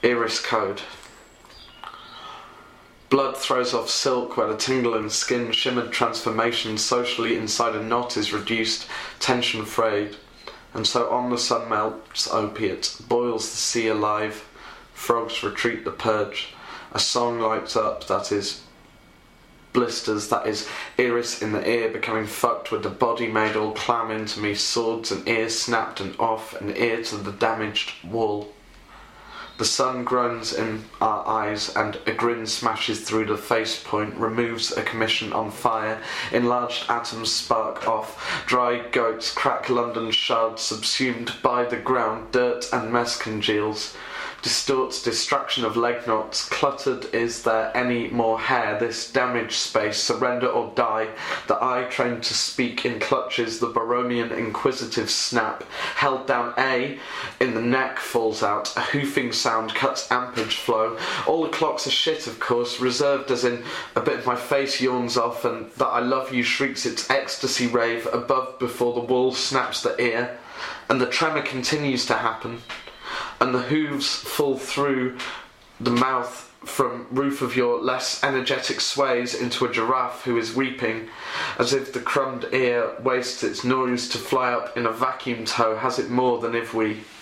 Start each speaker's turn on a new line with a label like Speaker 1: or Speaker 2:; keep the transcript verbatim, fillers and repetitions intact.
Speaker 1: Iris code. Blood throws off silk where the tingle in skin shimmered transformation socially inside a knot is reduced, tension frayed. And so on the sun melts opiate, boils the sea alive, frogs retreat the purge, a song lights up that is blisters, that is iris in the ear becoming fucked with the body made all clam into me, swords and ears snapped and off, an ear to the damaged wall. The sun groans in our eyes and a grin smashes through the face point, removes a commission on fire, enlarged atoms spark off, dry goats crack London shards subsumed by the ground, dirt and mess congeals. Distorts distraction of leg knots, cluttered is there any more hair, this damaged space, surrender or die, the eye trained to speak in clutches, the Baronian inquisitive snap, held down A, in the neck falls out, a hoofing sound cuts ampage flow, all the clocks are shit of course, reserved as in a bit of my face yawns off and that I love you shrieks its ecstasy rave above before the wall snaps the ear, and the tremor continues to happen. And the hooves fall through the mouth from roof of your less energetic sways into a giraffe who is weeping, as if the crumbed ear wastes its noise to fly up in a vacuum tow, has it more than if we